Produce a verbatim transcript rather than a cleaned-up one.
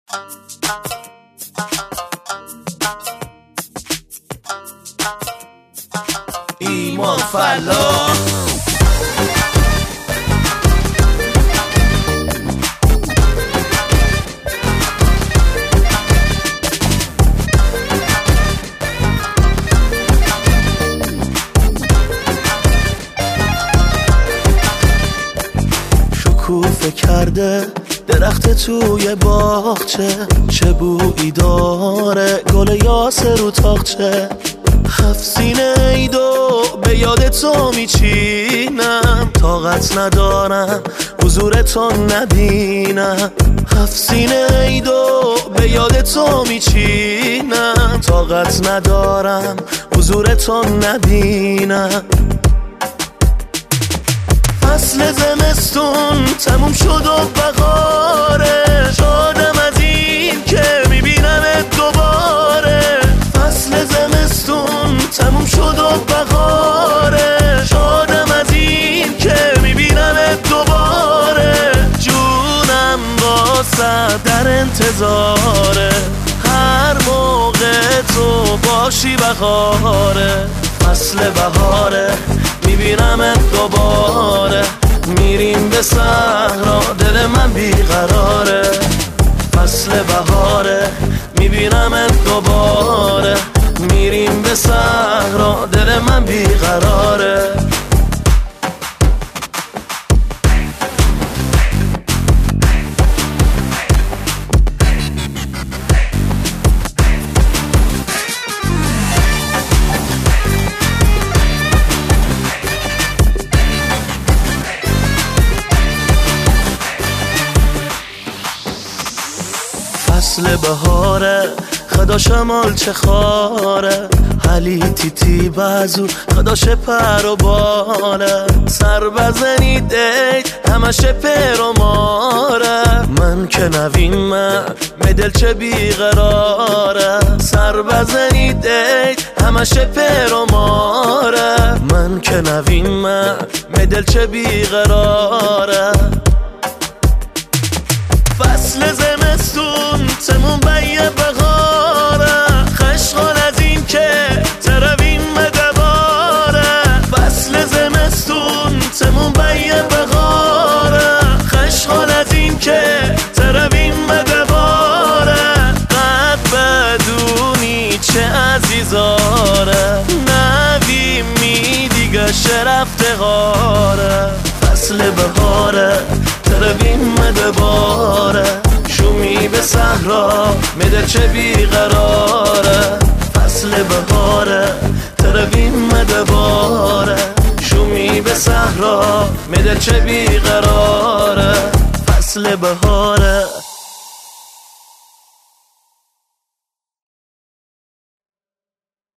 ایمان فلاح شکوفه کرده درخت توی باغچه، چه بویی داره گل یاسر رو تاقچه. هفت سینه ایدو به یاد تو میچینم، طاقت ندارم حضور تو نبینم. هفت سینه ایدو به یاد تو میچینم، طاقت ندارم حضور تو نبینم. فصل زمستون تموم شد و بهاره، شادم از این که میبینمت دوباره. فصل زمستون تموم شد و بهاره، شادم از این که میبینمت دوباره. جونم واسه در انتظاره، هر موقع تو باشی بهاره. فصل بهاره میبینمت دوباره، میریم به صحرا دل من بیقراره. فصل بهاره میبینمت دوباره، میریم به صحرا دل من بیقراره. فصل بهاره خدا شمال چه خاره، حلی تیتی بازو خداش پر و باله. سر بزنید ای همش پر و ماره، من که نوین من مدل چه بیقراره. سر بزنید ای همش پر و ماره، من که نوین من مدل چه بیقراره. فصل زمستون تموم بیه بهاره، خشغال از این که ترویم مدباره. فصل زمستون تموم بیه بهاره، خشغال از این که ترویم مدباره. قد بدونی چه عزیزاره، نویمی دیگه شرفته غاره. فصل بهاره ترویم مدباره، شومی به صحرا مدل چه بیقراره. فصل بهاره ترویم مدباره، شومی به صحرا مدل چه بیقراره. فصل بهاره